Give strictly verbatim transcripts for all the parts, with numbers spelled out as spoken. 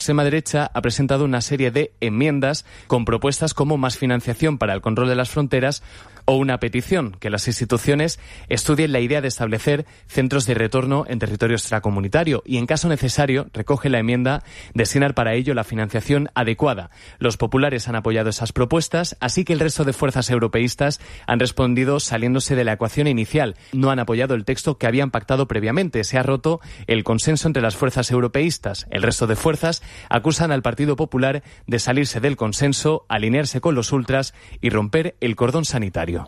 extrema derecha ha presentado una serie de enmiendas con propuestas como más financiación para el control de las fronteras o una petición que las instituciones estudien la idea de establecer centros de retorno en territorio extracomunitario y, en caso necesario, recoge la enmienda, destinar para ello la financiación adecuada. Los populares han apoyado esas propuestas, así que el resto de fuerzas europeístas han respondido saliéndose de la ecuación inicial. No han apoyado el texto que habían pactado previamente. Se ha roto el consenso entre las fuerzas europeístas. El resto de fuerzas acusan al Partido Popular de salirse del consenso, alinearse con los ultras y romper el cordón sanitario.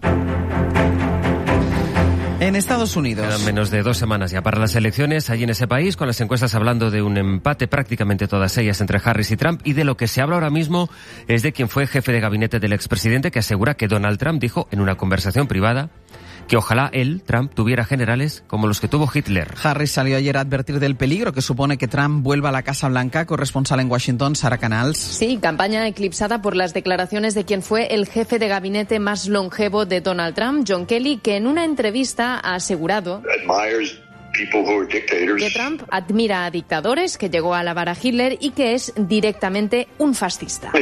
En Estados Unidos. Quedan menos de dos semanas ya para las elecciones allí en ese país, con las encuestas hablando de un empate, prácticamente todas ellas, entre Harris y Trump, y de lo que se habla ahora mismo es de quien fue jefe de gabinete del expresidente, que asegura que Donald Trump dijo en una conversación privada que ojalá él, Trump, tuviera generales como los que tuvo Hitler. Harris salió ayer a advertir del peligro que supone que Trump vuelva a la Casa Blanca. Corresponsal en Washington, Sara Canals. Sí, campaña eclipsada por las declaraciones de quien fue el jefe de gabinete más longevo de Donald Trump, John Kelly, que en una entrevista ha asegurado que Trump admira a dictadores, que llegó a alabar a Hitler y que es directamente un fascista.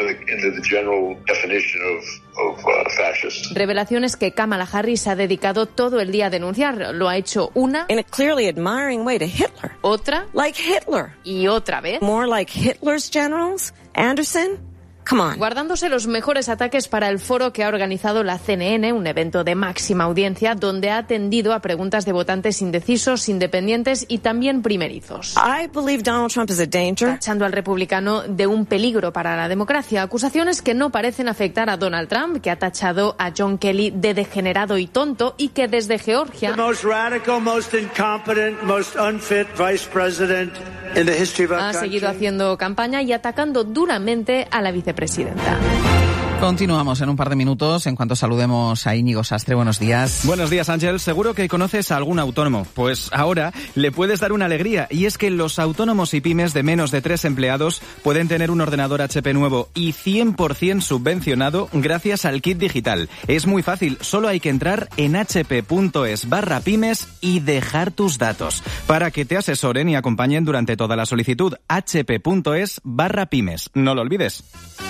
Revelaciones que Kamala Harris ha dedicado todo el día a denunciar. Lo ha hecho una, in a clearly admiring way to Hitler. Otra, like Hitler. Y otra vez. More like Hitler's generals, Anderson. Come on. Guardándose los mejores ataques para el foro que ha organizado la C N N, un evento de máxima audiencia donde ha atendido a preguntas de votantes indecisos, independientes y también primerizos. I believe Donald Trump is a danger. Tachando al republicano de un peligro para la democracia. Acusaciones que no parecen afectar a Donald Trump, que ha tachado a John Kelly de degenerado y tonto y que desde Georgia... The most radical, most incompetent, most unfit vice president in the history of our country. Ha seguido haciendo campaña y atacando duramente a la vicepresidenta. Presidenta. Continuamos en un par de minutos en cuanto saludemos a Íñigo Sastre. Buenos días. Buenos días, Ángel. Seguro que conoces a algún autónomo. Pues ahora le puedes dar una alegría, y es que los autónomos y pymes de menos de tres empleados pueden tener un ordenador H P nuevo y cien por ciento subvencionado gracias al kit digital. Es muy fácil, solo hay que entrar en hp.es barra pymes y dejar tus datos para que te asesoren y acompañen durante toda la solicitud. hp.es barra pymes. No lo olvides.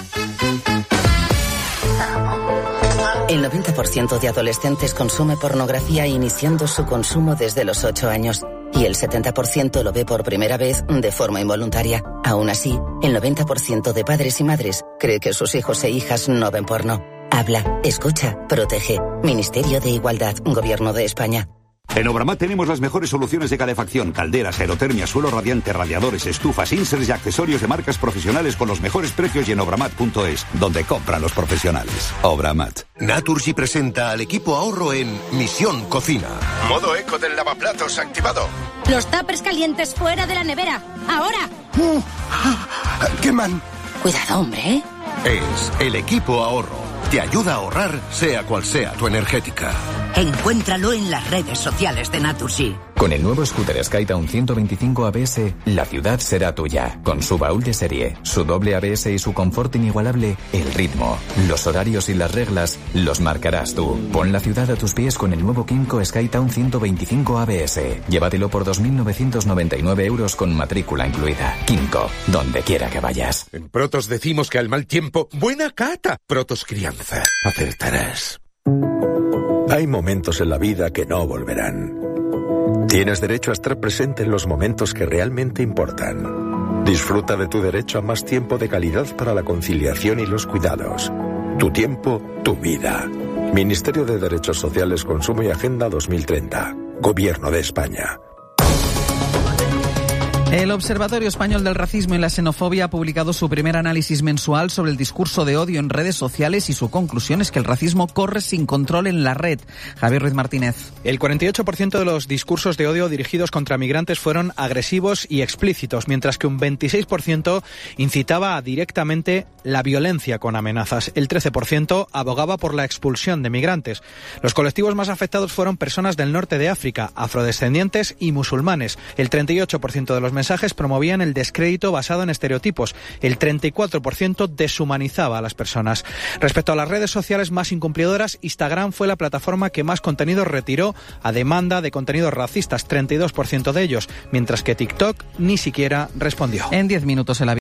El noventa por ciento de adolescentes consume pornografía iniciando su consumo desde los ocho años y el setenta por ciento lo ve por primera vez de forma involuntaria. Aún así, el noventa por ciento de padres y madres cree que sus hijos e hijas no ven porno. Habla, escucha, protege. Ministerio de Igualdad, Gobierno de España. En Obramat tenemos las mejores soluciones de calefacción, calderas, aerotermia, suelo radiante, radiadores, estufas, inserts y accesorios de marcas profesionales con los mejores precios y en obramat punto es, donde compran los profesionales. Obramat. Naturgy presenta al equipo ahorro en Misión Cocina. Modo eco del lavaplatos activado. Los tuppers calientes fuera de la nevera. ¡Ahora! Uh, ¡Queman! Cuidado, hombre. Es el equipo ahorro. Te ayuda a ahorrar, sea cual sea tu energética. Encuéntralo en las redes sociales de Naturgy. Con el nuevo scooter Skytown ciento veinticinco A B S, la ciudad será tuya. Con su baúl de serie, su doble A B S y su confort inigualable, el ritmo, los horarios y las reglas los marcarás tú. Pon la ciudad a tus pies con el nuevo Kymco Skytown ciento veinticinco A B S. Llévatelo por dos mil novecientos noventa y nueve euros con matrícula incluida. Kymco, donde quiera que vayas. En Protos decimos que al mal tiempo, buena cata. Protos Crianza. Acertarás. Hay momentos en la vida que no volverán. Tienes derecho a estar presente en los momentos que realmente importan. Disfruta de tu derecho a más tiempo de calidad para la conciliación y los cuidados. Tu tiempo, tu vida. Ministerio de Derechos Sociales, Consumo y Agenda dos mil treinta. Gobierno de España. El Observatorio Español del Racismo y la Xenofobia ha publicado su primer análisis mensual sobre el discurso de odio en redes sociales y su conclusión es que el racismo corre sin control en la red. Javier Ruiz Martínez. El cuarenta y ocho por ciento de los discursos de odio dirigidos contra migrantes fueron agresivos y explícitos, mientras que un veintiséis por ciento incitaba a directamente la violencia con amenazas. El trece por ciento abogaba por la expulsión de migrantes. Los colectivos más afectados fueron personas del norte de África, afrodescendientes y musulmanes. El treinta y ocho por ciento de los mensajes promovían el descrédito basado en estereotipos. El treinta y cuatro por ciento deshumanizaba a las personas. Respecto a las redes sociales más incumplidoras, Instagram fue la plataforma que más contenido retiró a demanda de contenidos racistas, treinta y dos por ciento de ellos, mientras que TikTok ni siquiera respondió. En diez minutos el